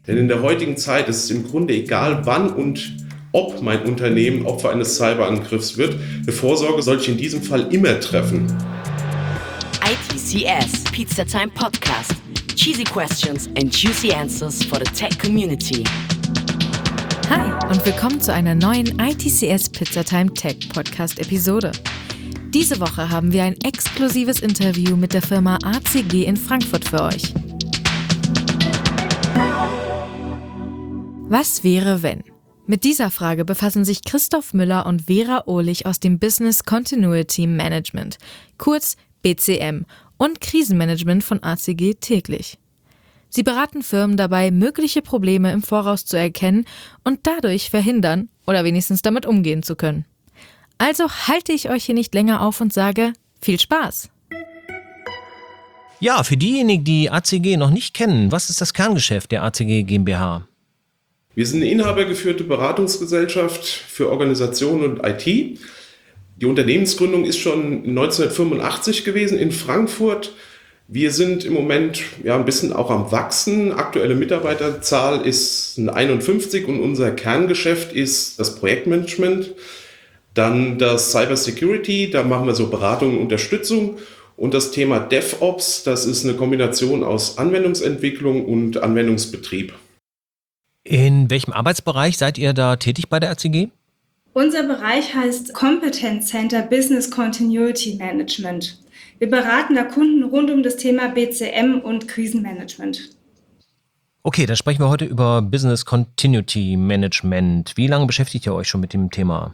Denn in der heutigen Zeit ist es im Grunde egal, wann und ob mein Unternehmen Opfer eines Cyberangriffs wird. Eine Vorsorge sollte ich in diesem Fall immer treffen. ITCS Pizza Time Podcast. Cheesy questions and juicy answers for the tech community. Hi und willkommen zu einer neuen ITCS Pizza Time Tech Podcast Episode. Diese Woche haben wir ein exklusives Interview mit der Firma ACG in Frankfurt für euch. Was wäre, wenn? Mit dieser Frage befassen sich Christoph Müller und Vera Ohlich aus dem Business Continuity Management, kurz BCM, und Krisenmanagement von ACG täglich. Sie beraten Firmen dabei, mögliche Probleme im Voraus zu erkennen und dadurch verhindern oder wenigstens damit umgehen zu können. Also halte ich euch hier nicht länger auf und sage, viel Spaß! Ja, für diejenigen, die ACG noch nicht kennen, was ist das Kerngeschäft der ACG GmbH? Wir sind eine inhabergeführte Beratungsgesellschaft für Organisation und IT. Die Unternehmensgründung ist schon 1985 gewesen in Frankfurt. Wir sind im Moment ein bisschen auch am Wachsen. Aktuelle Mitarbeiterzahl ist 51 und unser Kerngeschäft ist das Projektmanagement. Dann das Cybersecurity, da machen wir so Beratung und Unterstützung. Und das Thema DevOps, das ist eine Kombination aus Anwendungsentwicklung und Anwendungsbetrieb. In welchem Arbeitsbereich seid ihr da tätig bei der ACG? Unser Bereich heißt Competence Center Business Continuity Management. Wir beraten da Kunden rund um das Thema BCM und Krisenmanagement. Okay, dann sprechen wir heute über Business Continuity Management. Wie lange beschäftigt ihr euch schon mit dem Thema?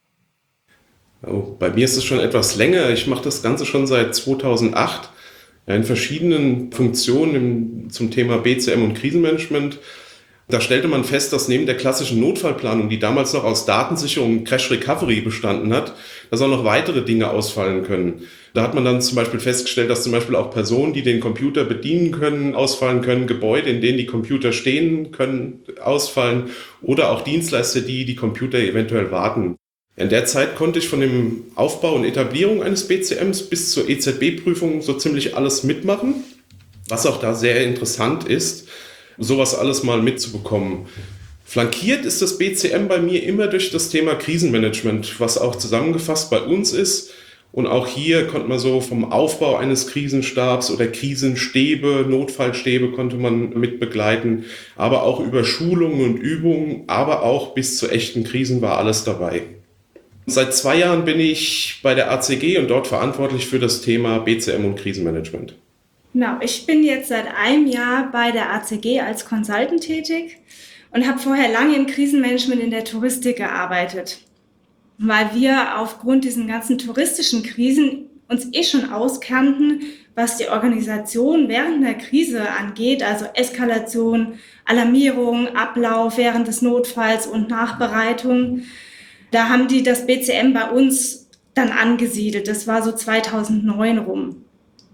Oh, bei mir ist es schon etwas länger. Ich mache das Ganze schon seit 2008 in verschiedenen Funktionen zum Thema BCM und Krisenmanagement. Da stellte man fest, dass neben der klassischen Notfallplanung, die damals noch aus Datensicherung und Crash Recovery bestanden hat, dass auch noch weitere Dinge ausfallen können. Da hat man dann zum Beispiel festgestellt, dass zum Beispiel auch Personen, die den Computer bedienen können, ausfallen können, Gebäude, in denen die Computer stehen können, ausfallen oder auch Dienstleister, die die Computer eventuell warten. In der Zeit konnte ich von dem Aufbau und Etablierung eines BCMs bis zur EZB-Prüfung so ziemlich alles mitmachen, was auch da sehr interessant ist, sowas alles mal mitzubekommen. Flankiert ist das BCM bei mir immer durch das Thema Krisenmanagement, was auch zusammengefasst bei uns ist. Und auch hier konnte man so vom Aufbau eines Krisenstabs oder Krisenstäbe, Notfallstäbe konnte man mit begleiten, aber auch über Schulungen und Übungen, aber auch bis zu echten Krisen war alles dabei. Seit 2 Jahren bin ich bei der ACG und dort verantwortlich für das Thema BCM und Krisenmanagement. Genau, ich bin jetzt seit einem Jahr bei der ACG als Consultant tätig und habe vorher lange im Krisenmanagement in der Touristik gearbeitet, weil wir aufgrund diesen ganzen touristischen Krisen uns schon auskannten, was die Organisation während der Krise angeht, also Eskalation, Alarmierung, Ablauf während des Notfalls und Nachbereitung. Da haben die das BCM bei uns dann angesiedelt. Das war so 2009 rum.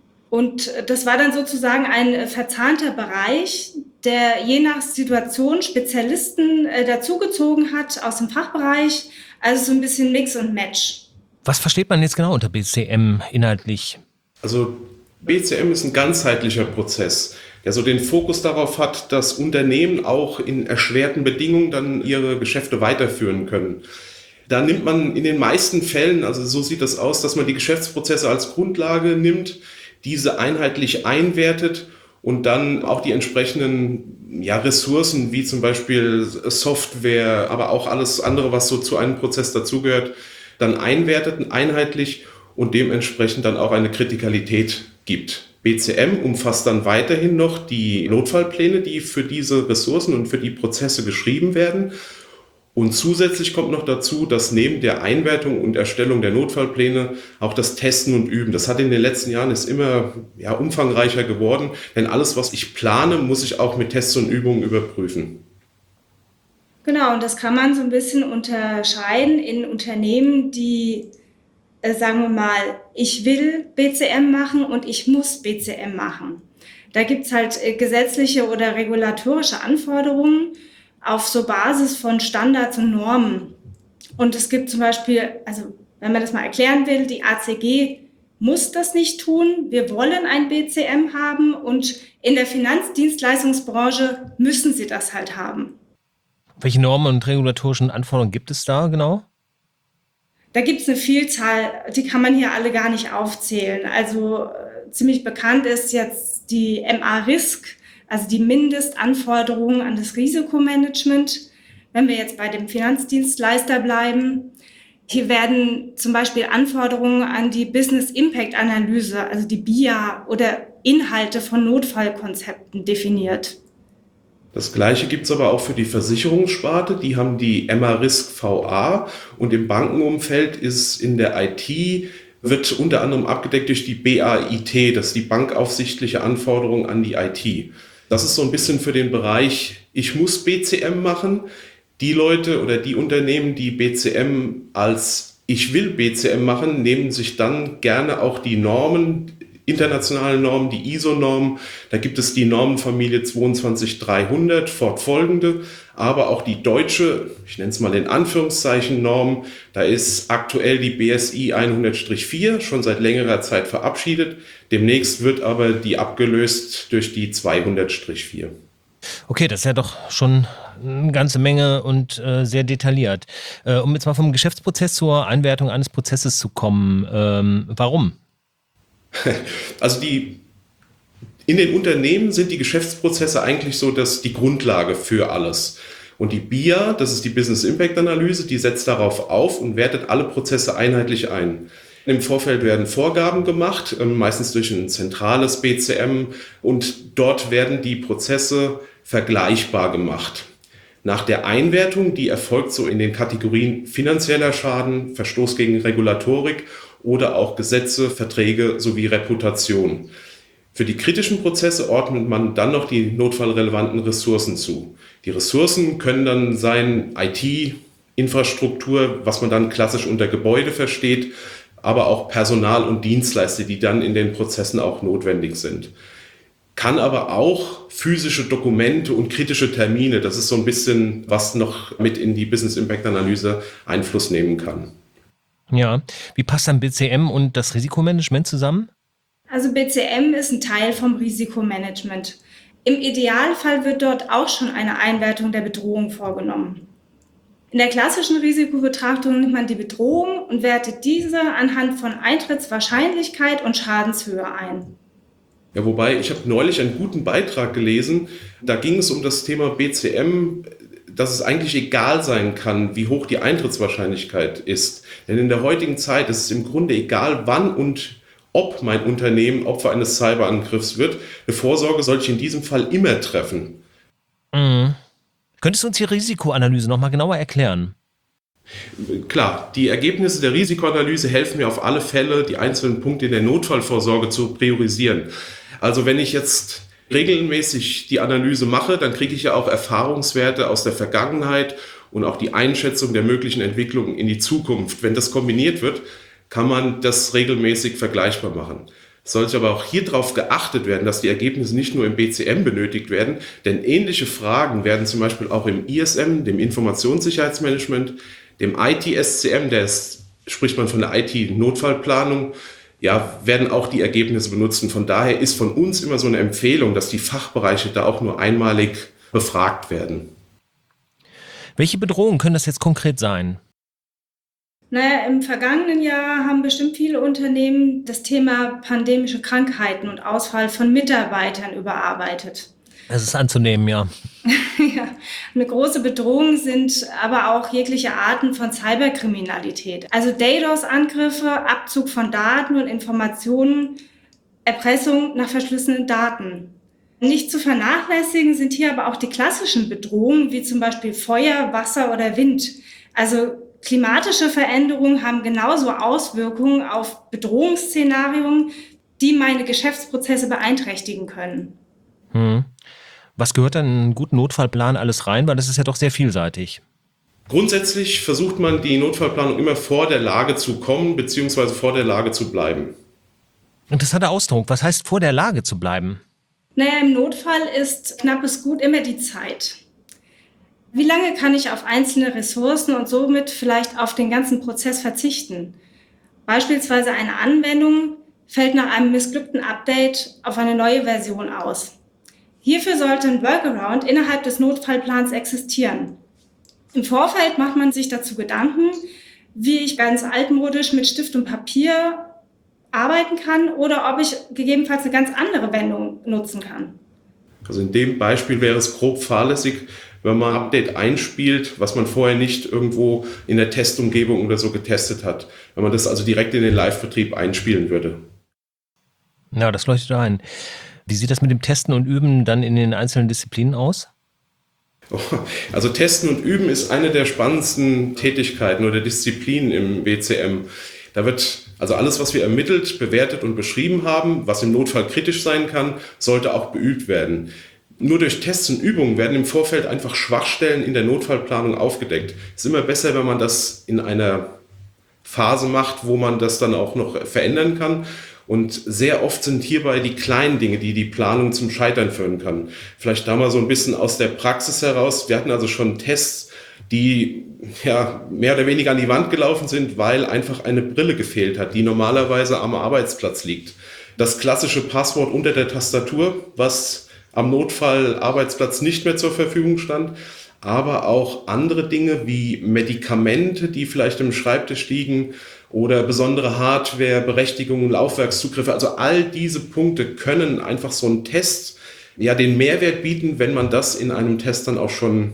Und das war dann sozusagen ein verzahnter Bereich, der je nach Situation Spezialisten dazugezogen hat aus dem Fachbereich. Also so ein bisschen Mix und Match. Was versteht man jetzt genau unter BCM inhaltlich? Also BCM ist ein ganzheitlicher Prozess, der so den Fokus darauf hat, dass Unternehmen auch in erschwerten Bedingungen dann ihre Geschäfte weiterführen können. Da nimmt man in den meisten Fällen, also so sieht das aus, dass man die Geschäftsprozesse als Grundlage nimmt, diese einheitlich einwertet und dann auch die entsprechenden Ressourcen, wie zum Beispiel Software, aber auch alles andere, was so zu einem Prozess dazugehört, dann einwertet, einheitlich und dementsprechend dann auch eine Kritikalität gibt. BCM umfasst dann weiterhin noch die Notfallpläne, die für diese Ressourcen und für die Prozesse geschrieben werden. Und zusätzlich kommt noch dazu, dass neben der Einwertung und Erstellung der Notfallpläne auch das Testen und Üben. Das hat in den letzten Jahren ist immer umfangreicher geworden, denn alles, was ich plane, muss ich auch mit Tests und Übungen überprüfen. Genau, und das kann man so ein bisschen unterscheiden in Unternehmen, die, sagen wir mal, ich will BCM machen und ich muss BCM machen. Da gibt es halt gesetzliche oder regulatorische Anforderungen auf so Basis von Standards und Normen. Und es gibt zum Beispiel, also wenn man das mal erklären will, die ACG muss das nicht tun. Wir wollen ein BCM haben und in der Finanzdienstleistungsbranche müssen sie das halt haben. Welche Normen und regulatorischen Anforderungen gibt es da genau? Da gibt es eine Vielzahl, die kann man hier alle gar nicht aufzählen. Also ziemlich bekannt ist jetzt die MA-Risk, also die Mindestanforderungen an das Risikomanagement. Wenn wir jetzt bei dem Finanzdienstleister bleiben, hier werden zum Beispiel Anforderungen an die Business Impact Analyse, also die BIA oder Inhalte von Notfallkonzepten definiert. Das Gleiche gibt es aber auch für die Versicherungssparte. Die haben die MA-Risk VA und im Bankenumfeld ist in der IT, wird unter anderem abgedeckt durch die BAIT, das ist die bankaufsichtliche Anforderung an die IT. Das ist so ein bisschen für den Bereich, ich muss BCM machen. Die Leute oder die Unternehmen, die BCM als ich will BCM machen, nehmen sich dann gerne auch die Normen, internationale Normen, die ISO-Normen. Da gibt es die Normenfamilie 22300, fortfolgende, aber auch die deutsche, ich nenne es mal in Anführungszeichen Norm. Da ist aktuell die BSI 100-4 schon seit längerer Zeit verabschiedet. Demnächst wird aber die abgelöst durch die 200-4. Okay, das ist ja doch schon eine ganze Menge und sehr detailliert. Um jetzt mal vom Geschäftsprozess zur Einwertung eines Prozesses zu kommen, warum? Also in den Unternehmen sind die Geschäftsprozesse eigentlich so, dass die Grundlage für alles. Und die BIA, das ist die Business Impact Analyse, die setzt darauf auf und wertet alle Prozesse einheitlich ein. Im Vorfeld werden Vorgaben gemacht, meistens durch ein zentrales BCM, und dort werden die Prozesse vergleichbar gemacht. Nach der Einwertung, die erfolgt so in den Kategorien finanzieller Schaden, Verstoß gegen Regulatorik oder auch Gesetze, Verträge sowie Reputation. Für die kritischen Prozesse ordnet man dann noch die notfallrelevanten Ressourcen zu. Die Ressourcen können dann sein IT-Infrastruktur, was man dann klassisch unter Gebäude versteht, aber auch Personal und Dienstleister, die dann in den Prozessen auch notwendig sind. Kann aber auch physische Dokumente und kritische Termine, das ist so ein bisschen, was noch mit in die Business Impact Analyse Einfluss nehmen kann. Ja, wie passt dann BCM und das Risikomanagement zusammen? Also BCM ist ein Teil vom Risikomanagement. Im Idealfall wird dort auch schon eine Einwertung der Bedrohung vorgenommen. In der klassischen Risikobetrachtung nimmt man die Bedrohung und wertet diese anhand von Eintrittswahrscheinlichkeit und Schadenshöhe ein. Ja, wobei, ich habe neulich einen guten Beitrag gelesen, da ging es um das Thema BCM, dass es eigentlich egal sein kann, wie hoch die Eintrittswahrscheinlichkeit ist. Denn in der heutigen Zeit ist es im Grunde egal, wann und ob mein Unternehmen Opfer eines Cyberangriffs wird. Eine Vorsorge soll ich in diesem Fall immer treffen. Mhm. Könntest du uns die Risikoanalyse nochmal genauer erklären? Klar, die Ergebnisse der Risikoanalyse helfen mir auf alle Fälle, die einzelnen Punkte in der Notfallvorsorge zu priorisieren. Also wenn ich jetzt regelmäßig die Analyse mache, dann kriege ich ja auch Erfahrungswerte aus der Vergangenheit und auch die Einschätzung der möglichen Entwicklungen in die Zukunft. Wenn das kombiniert wird, kann man das regelmäßig vergleichbar machen. Es sollte aber auch hier darauf geachtet werden, dass die Ergebnisse nicht nur im BCM benötigt werden, denn ähnliche Fragen werden zum Beispiel auch im ISM, dem Informationssicherheitsmanagement, dem IT-SCM, spricht man von der IT-Notfallplanung, ja, werden auch die Ergebnisse benutzt. Und von daher ist von uns immer so eine Empfehlung, dass die Fachbereiche da auch nur einmalig befragt werden. Welche Bedrohungen können das jetzt konkret sein? Naja, im vergangenen Jahr haben bestimmt viele Unternehmen das Thema pandemische Krankheiten und Ausfall von Mitarbeitern überarbeitet. Es ist anzunehmen, ja. Ja, eine große Bedrohung sind aber auch jegliche Arten von Cyberkriminalität. Also DDoS-Angriffe, Abzug von Daten und Informationen, Erpressung nach verschlüsselten Daten. Nicht zu vernachlässigen sind hier aber auch die klassischen Bedrohungen, wie zum Beispiel Feuer, Wasser oder Wind. Also klimatische Veränderungen haben genauso Auswirkungen auf Bedrohungsszenarien, die meine Geschäftsprozesse beeinträchtigen können. Was gehört dann in einen guten Notfallplan alles rein? Weil das ist ja doch sehr vielseitig. Grundsätzlich versucht man, die Notfallplanung immer vor der Lage zu kommen, beziehungsweise vor der Lage zu bleiben. Interessanter Ausdruck. Was heißt vor der Lage zu bleiben? Naja, im Notfall ist knappes Gut immer die Zeit. Wie lange kann ich auf einzelne Ressourcen und somit vielleicht auf den ganzen Prozess verzichten? Beispielsweise eine Anwendung, fällt nach einem missglückten Update auf eine neue Version aus. Hierfür sollte ein Workaround innerhalb des Notfallplans existieren. Im Vorfeld macht man sich dazu Gedanken, wie ich ganz altmodisch mit Stift und Papier arbeiten kann oder ob ich gegebenenfalls eine ganz andere Wendung nutzen kann. Also in dem Beispiel wäre es grob fahrlässig, wenn man ein Update einspielt, was man vorher nicht irgendwo in der Testumgebung oder so getestet hat. Wenn man das also direkt in den Live-Betrieb einspielen würde. Ja, das leuchtet ein. Wie sieht das mit dem Testen und Üben dann in den einzelnen Disziplinen aus? Also Testen und Üben ist eine der spannendsten Tätigkeiten oder Disziplinen im BCM. Da wird also alles, was wir ermittelt, bewertet und beschrieben haben, was im Notfall kritisch sein kann, sollte auch beübt werden. Nur durch Tests und Übungen werden im Vorfeld einfach Schwachstellen in der Notfallplanung aufgedeckt. Es ist immer besser, wenn man das in einer Phase macht, wo man das dann auch noch verändern kann. Und sehr oft sind hierbei die kleinen Dinge, die die Planung zum Scheitern führen kann. Vielleicht da mal so ein bisschen aus der Praxis heraus. Wir hatten also schon Tests, die ja mehr oder weniger an die Wand gelaufen sind, weil einfach eine Brille gefehlt hat, die normalerweise am Arbeitsplatz liegt. Das klassische Passwort unter der Tastatur, was am Notfallarbeitsplatz nicht mehr zur Verfügung stand, aber auch andere Dinge wie Medikamente, die vielleicht im Schreibtisch liegen oder besondere Hardware, Berechtigungen, Laufwerkszugriffe. Also all diese Punkte können einfach so einen Test ja den Mehrwert bieten, wenn man das in einem Test dann auch schon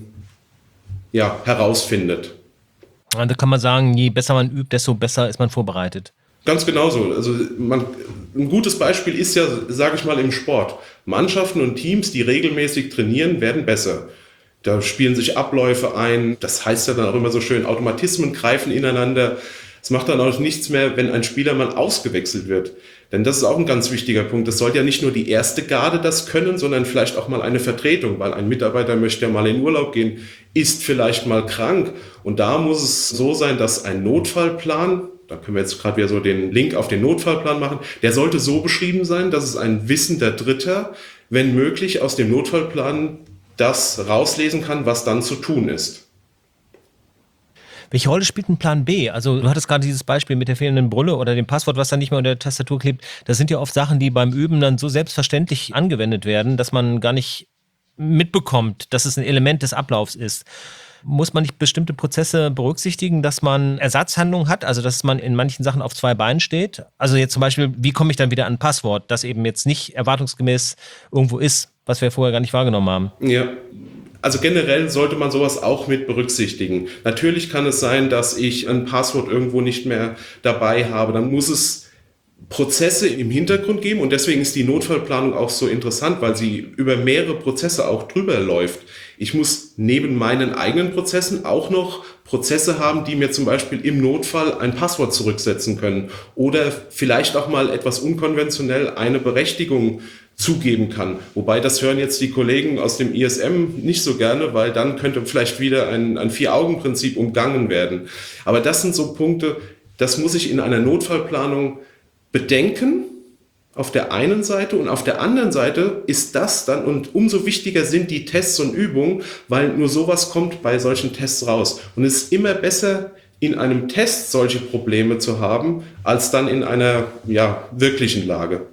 herausfindet. Da kann man sagen, je besser man übt, desto besser ist man vorbereitet. Ganz genauso. Also ein gutes Beispiel ist ja, sage ich mal, im Sport. Mannschaften und Teams, die regelmäßig trainieren, werden besser. Da spielen sich Abläufe ein. Das heißt ja dann auch immer so schön, Automatismen greifen ineinander. Es macht dann auch nichts mehr, wenn ein Spieler mal ausgewechselt wird. Denn das ist auch ein ganz wichtiger Punkt. Das soll ja nicht nur die erste Garde das können, sondern vielleicht auch mal eine Vertretung, weil ein Mitarbeiter möchte ja mal in Urlaub gehen, ist vielleicht mal krank. Und da muss es so sein, dass ein Notfallplan, da können wir jetzt gerade wieder so den Link auf den Notfallplan machen, der sollte so beschrieben sein, dass es ein wissender Dritter, wenn möglich, aus dem Notfallplan das rauslesen kann, was dann zu tun ist. Welche Rolle spielt ein Plan B? Also du hattest gerade dieses Beispiel mit der fehlenden Brille oder dem Passwort, was dann nicht mehr unter der Tastatur klebt. Das sind ja oft Sachen, die beim Üben dann so selbstverständlich angewendet werden, dass man gar nicht mitbekommt, dass es ein Element des Ablaufs ist. Muss man nicht bestimmte Prozesse berücksichtigen, dass man Ersatzhandlungen hat, also dass man in manchen Sachen auf zwei Beinen steht? Also jetzt zum Beispiel, wie komme ich dann wieder an ein Passwort, das eben jetzt nicht erwartungsgemäß irgendwo ist, was wir vorher gar nicht wahrgenommen haben? Ja. Also generell sollte man sowas auch mit berücksichtigen. Natürlich kann es sein, dass ich ein Passwort irgendwo nicht mehr dabei habe. Dann muss es Prozesse im Hintergrund geben und deswegen ist die Notfallplanung auch so interessant, weil sie über mehrere Prozesse auch drüber läuft. Ich muss neben meinen eigenen Prozessen auch noch Prozesse haben, die mir zum Beispiel im Notfall ein Passwort zurücksetzen können oder vielleicht auch mal etwas unkonventionell eine Berechtigung zugeben kann. Wobei das hören jetzt die Kollegen aus dem ISM nicht so gerne, weil dann könnte vielleicht wieder ein Vier-Augen-Prinzip umgangen werden. Aber das sind so Punkte, das muss ich in einer Notfallplanung bedenken, auf der einen Seite, und auf der anderen Seite ist das dann, und umso wichtiger sind die Tests und Übungen, weil nur sowas kommt bei solchen Tests raus. Und es ist immer besser, in einem Test solche Probleme zu haben, als dann in einer wirklichen Lage.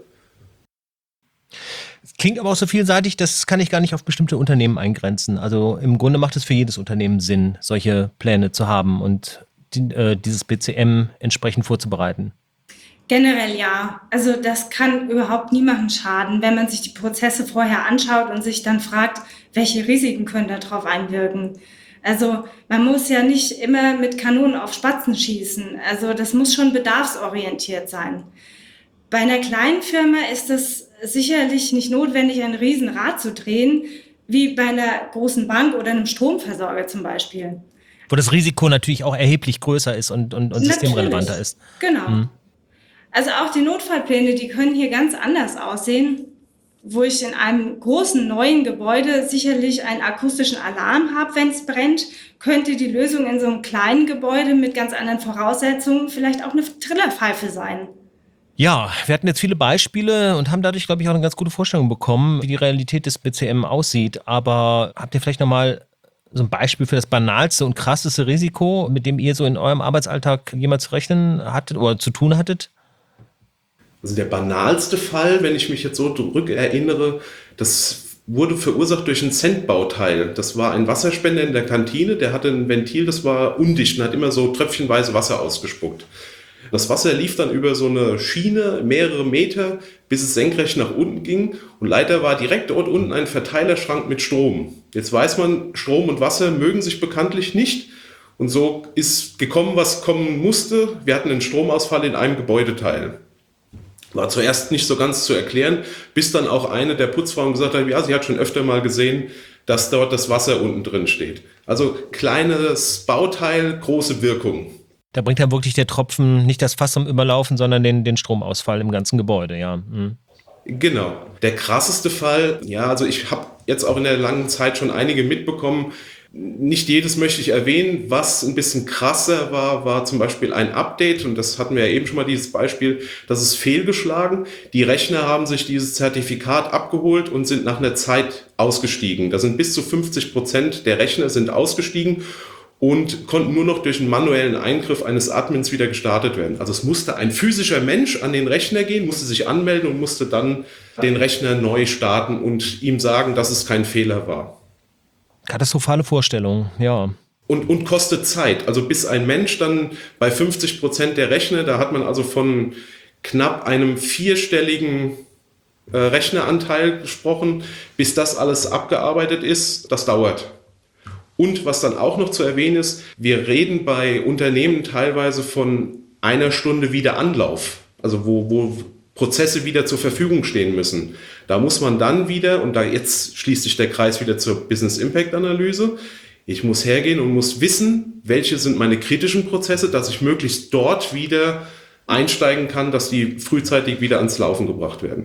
Klingt aber auch so vielseitig, das kann ich gar nicht auf bestimmte Unternehmen eingrenzen. Also im Grunde macht es für jedes Unternehmen Sinn, solche Pläne zu haben und dieses BCM entsprechend vorzubereiten. Generell ja. Also das kann überhaupt niemandem schaden, wenn man sich die Prozesse vorher anschaut und sich dann fragt, welche Risiken können darauf einwirken. Also man muss ja nicht immer mit Kanonen auf Spatzen schießen. Also das muss schon bedarfsorientiert sein. Bei einer kleinen Firma ist es sicherlich nicht notwendig, ein Riesenrad zu drehen, wie bei einer großen Bank oder einem Stromversorger zum Beispiel. Wo das Risiko natürlich auch erheblich größer ist und systemrelevanter ist. Genau. Also auch die Notfallpläne, die können hier ganz anders aussehen. Wo ich in einem großen neuen Gebäude sicherlich einen akustischen Alarm habe, wenn es brennt, könnte die Lösung in so einem kleinen Gebäude mit ganz anderen Voraussetzungen vielleicht auch eine Trillerpfeife sein. Ja, wir hatten jetzt viele Beispiele und haben dadurch, glaube ich, auch eine ganz gute Vorstellung bekommen, wie die Realität des BCM aussieht. Aber habt ihr vielleicht nochmal so ein Beispiel für das banalste und krasseste Risiko, mit dem ihr so in eurem Arbeitsalltag jemals zu rechnen hattet oder zu tun hattet? Also der banalste Fall, wenn ich mich jetzt so zurückerinnere, das wurde verursacht durch ein Centbauteil. Das war ein Wasserspender in der Kantine, der hatte ein Ventil, das war undicht und hat immer so tröpfchenweise Wasser ausgespuckt. Das Wasser lief dann über so eine Schiene mehrere Meter, bis es senkrecht nach unten ging. Und leider war direkt dort unten ein Verteilerschrank mit Strom. Jetzt weiß man, Strom und Wasser mögen sich bekanntlich nicht. Und so ist gekommen, was kommen musste. Wir hatten einen Stromausfall in einem Gebäudeteil. War zuerst nicht so ganz zu erklären, bis dann auch eine der Putzfrauen gesagt hat, ja, sie hat schon öfter mal gesehen, dass dort das Wasser unten drin steht. Also kleines Bauteil, große Wirkung. Da bringt dann wirklich der Tropfen nicht das Fass zum Überlaufen, sondern den Stromausfall im ganzen Gebäude, ja. Mhm. Genau. Der krasseste Fall, ja, also ich habe jetzt auch in der langen Zeit schon einige mitbekommen. Nicht jedes möchte ich erwähnen. Was ein bisschen krasser war zum Beispiel ein Update. Und das hatten wir ja eben schon mal, dieses Beispiel, das ist fehlgeschlagen. Die Rechner haben sich dieses Zertifikat abgeholt und sind nach einer Zeit ausgestiegen. Da sind bis zu 50% der Rechner sind ausgestiegen und konnten nur noch durch einen manuellen Eingriff eines Admins wieder gestartet werden. Also es musste ein physischer Mensch an den Rechner gehen, musste sich anmelden und musste dann den Rechner neu starten und ihm sagen, dass es kein Fehler war. Katastrophale Vorstellung, ja. Und kostet Zeit. Also bis ein Mensch dann bei 50% der Rechner, da hat man also von knapp einem 4-stelligen Rechneranteil gesprochen, bis das alles abgearbeitet ist, das dauert. Und was dann auch noch zu erwähnen ist, wir reden bei Unternehmen teilweise von einer Stunde wieder Anlauf, also wo Prozesse wieder zur Verfügung stehen müssen. Da muss man dann wieder, und da jetzt schließt sich der Kreis wieder zur Business Impact Analyse, ich muss hergehen und muss wissen, welche sind meine kritischen Prozesse, dass ich möglichst dort wieder einsteigen kann, dass die frühzeitig wieder ans Laufen gebracht werden.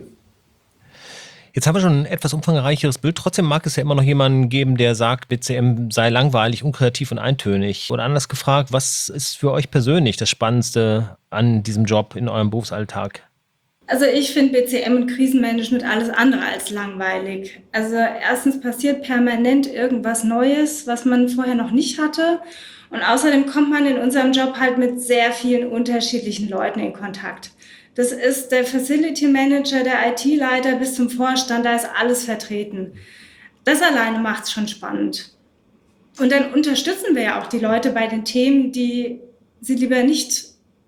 Jetzt haben wir schon ein etwas umfangreicheres Bild. Trotzdem mag es ja immer noch jemanden geben, der sagt, BCM sei langweilig, unkreativ und eintönig. Oder anders gefragt, was ist für euch persönlich das Spannendste an diesem Job in eurem Berufsalltag? Also ich finde BCM und Krisenmanagement alles andere als langweilig. Also erstens passiert permanent irgendwas Neues, was man vorher noch nicht hatte. Und außerdem kommt man in unserem Job halt mit sehr vielen unterschiedlichen Leuten in Kontakt. Das ist der Facility Manager, der IT-Leiter bis zum Vorstand, da ist alles vertreten. Das alleine macht es schon spannend. Und dann unterstützen wir ja auch die Leute bei den Themen, die sie lieber nicht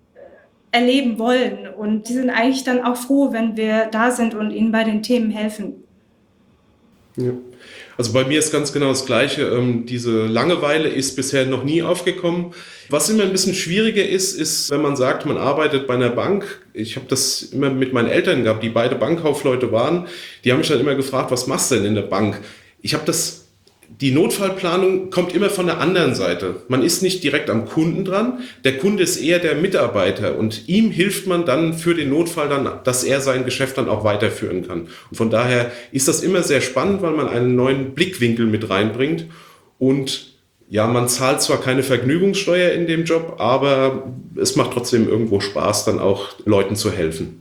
erleben wollen. Und die sind eigentlich dann auch froh, wenn wir da sind und ihnen bei den Themen helfen. Ja. Also bei mir ist ganz genau das Gleiche. Diese Langeweile ist bisher noch nie aufgekommen. Was immer ein bisschen schwieriger ist, wenn man sagt, man arbeitet bei einer Bank. Ich habe das immer mit meinen Eltern gehabt, die beide Bankkaufleute waren. Die haben mich dann immer gefragt, was machst du denn in der Bank? Die Notfallplanung kommt immer von der anderen Seite. Man ist nicht direkt am Kunden dran. Der Kunde ist eher der Mitarbeiter und ihm hilft man dann für den Notfall dann, dass er sein Geschäft dann auch weiterführen kann. Und von daher ist das immer sehr spannend, weil man einen neuen Blickwinkel mit reinbringt. Und ja, man zahlt zwar keine Vergnügungssteuer in dem Job, aber es macht trotzdem irgendwo Spaß, dann auch Leuten zu helfen.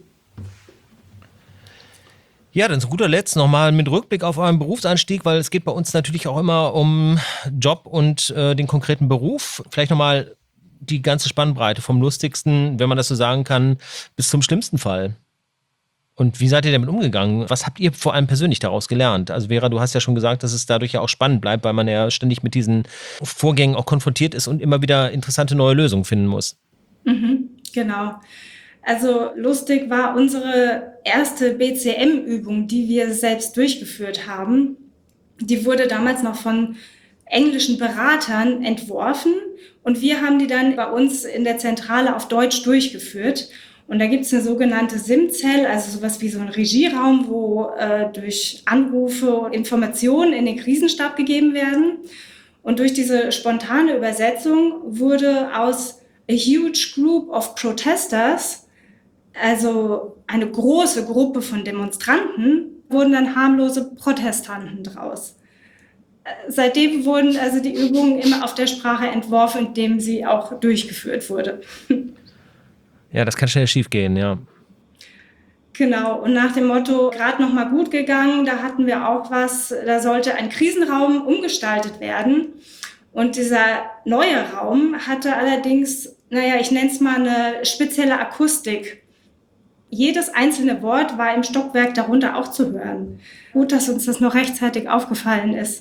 Ja, dann zu guter Letzt nochmal mit Rückblick auf euren Berufseinstieg, weil es geht bei uns natürlich auch immer um Job und den konkreten Beruf. Vielleicht nochmal die ganze Spannbreite vom lustigsten, wenn man das so sagen kann, bis zum schlimmsten Fall. Und wie seid ihr damit umgegangen? Was habt ihr vor allem persönlich daraus gelernt? Also Vera, du hast ja schon gesagt, dass es dadurch ja auch spannend bleibt, weil man ja ständig mit diesen Vorgängen auch konfrontiert ist und immer wieder interessante neue Lösungen finden muss. Genau. Also lustig war unsere erste BCM-Übung, die wir selbst durchgeführt haben. Die wurde damals noch von englischen Beratern entworfen und wir haben die dann bei uns in der Zentrale auf Deutsch durchgeführt. Und da gibt es eine sogenannte SIM-Zell, also sowas wie so ein Regieraum, wo durch Anrufe und Informationen in den Krisenstab gegeben werden. Und durch diese spontane Übersetzung wurde aus a huge group of protesters, also eine große Gruppe von Demonstranten, wurden dann harmlose Protestanten draus. Seitdem wurden also die Übungen immer auf der Sprache entworfen, indem sie auch durchgeführt wurde. Ja, das kann schnell schief gehen, ja. Genau, und nach dem Motto, gerade noch mal gut gegangen, da hatten wir auch was, da sollte ein Krisenraum umgestaltet werden. Und dieser neue Raum hatte allerdings, ich nenne es mal eine spezielle Akustik. Jedes einzelne Wort war im Stockwerk darunter auch zu hören. Gut, dass uns das noch rechtzeitig aufgefallen ist.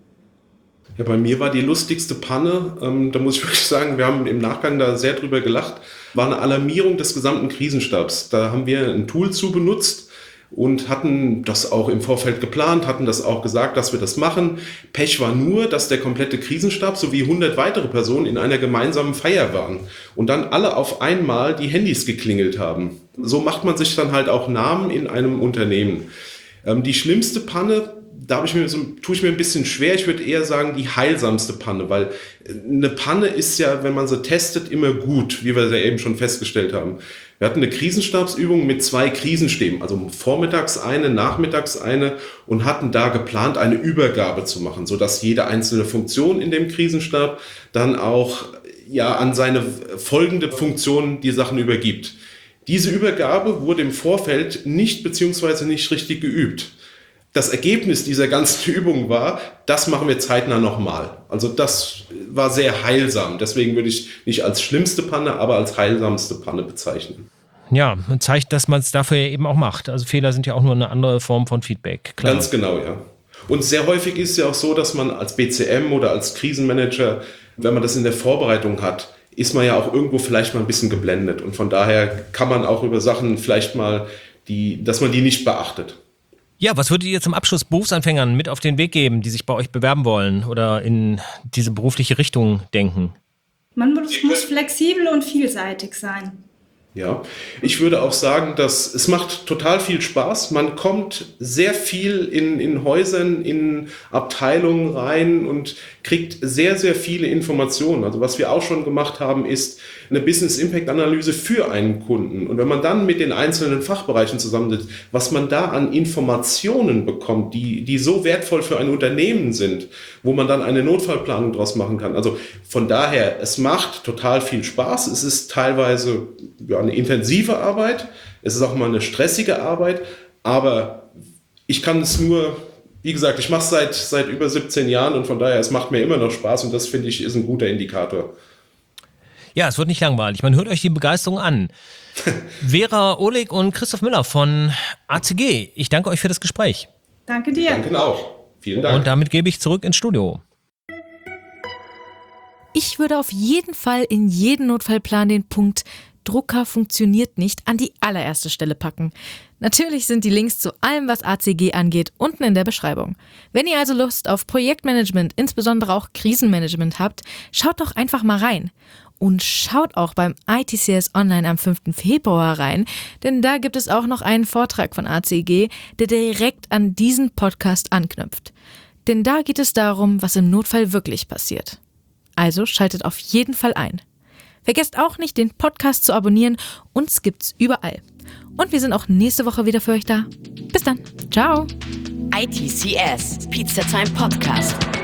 Ja, bei mir war die lustigste Panne, da muss ich wirklich sagen, wir haben im Nachgang da sehr drüber gelacht, war eine Alarmierung des gesamten Krisenstabs. Da haben wir ein Tool zu benutzt und hatten das auch im Vorfeld geplant, hatten das auch gesagt, dass wir das machen. Pech war nur, dass der komplette Krisenstab sowie 100 weitere Personen in einer gemeinsamen Feier waren und dann alle auf einmal die Handys geklingelt haben. So macht man sich dann halt auch Namen in einem Unternehmen. Die schlimmste Panne, tue ich mir ein bisschen schwer. Ich würde eher sagen, die heilsamste Panne, weil eine Panne ist ja, wenn man sie testet, immer gut, wie wir ja eben schon festgestellt haben. Wir hatten eine Krisenstabsübung mit 2 Krisenstäben, also vormittags eine, nachmittags eine und hatten da geplant, eine Übergabe zu machen, sodass jede einzelne Funktion in dem Krisenstab dann auch an seine folgende Funktion die Sachen übergibt. Diese Übergabe wurde im Vorfeld nicht richtig geübt. Das Ergebnis dieser ganzen Übung war, das machen wir zeitnah nochmal. Also das war sehr heilsam. Deswegen würde ich nicht als schlimmste Panne, aber als heilsamste Panne bezeichnen. Ja, man zeigt, dass man es dafür eben auch macht. Also Fehler sind ja auch nur eine andere Form von Feedback. Klar. Ganz genau, ja. Und sehr häufig ist es ja auch so, dass man als BCM oder als Krisenmanager, wenn man das in der Vorbereitung hat, ist man ja auch irgendwo vielleicht mal ein bisschen geblendet. Und von daher kann man auch über Sachen vielleicht mal, dass man die nicht beachtet. Ja, was würdet ihr zum Abschluss Berufsanfängern mit auf den Weg geben, die sich bei euch bewerben wollen oder in diese berufliche Richtung denken? Man muss flexibel und vielseitig sein. Ja, ich würde auch sagen, dass es macht total viel Spaß. Man kommt sehr viel in Häusern, in Abteilungen rein und kriegt sehr, sehr viele Informationen. Also was wir auch schon gemacht haben, ist eine Business-Impact-Analyse für einen Kunden. Und wenn man dann mit den einzelnen Fachbereichen zusammensitzt, was man da an Informationen bekommt, die so wertvoll für ein Unternehmen sind, wo man dann eine Notfallplanung draus machen kann. Also von daher, es macht total viel Spaß. Es ist teilweise eine intensive Arbeit. Es ist auch mal eine stressige Arbeit. Aber ich kann es nur, wie gesagt, ich mache es seit über 17 Jahren und von daher, es macht mir immer noch Spaß und das, finde ich, ist ein guter Indikator. Ja, es wird nicht langweilig. Man hört euch die Begeisterung an. Vera Ohlig und Christoph Müller von ACG, ich danke euch für das Gespräch. Danke dir. Danke auch. Vielen Dank. Und damit gebe ich zurück ins Studio. Ich würde auf jeden Fall in jeden Notfallplan den Punkt Drucker funktioniert nicht an die allererste Stelle packen. Natürlich sind die Links zu allem, was ACG angeht, unten in der Beschreibung. Wenn ihr also Lust auf Projektmanagement, insbesondere auch Krisenmanagement habt, schaut doch einfach mal rein. Und schaut auch beim ITCS Online am 5. Februar rein, denn da gibt es auch noch einen Vortrag von ACG, der direkt an diesen Podcast anknüpft. Denn da geht es darum, was im Notfall wirklich passiert. Also schaltet auf jeden Fall ein. Vergesst auch nicht, den Podcast zu abonnieren. Uns gibt's überall. Und wir sind auch nächste Woche wieder für euch da. Bis dann. Ciao. ITCS, Pizza Time Podcast.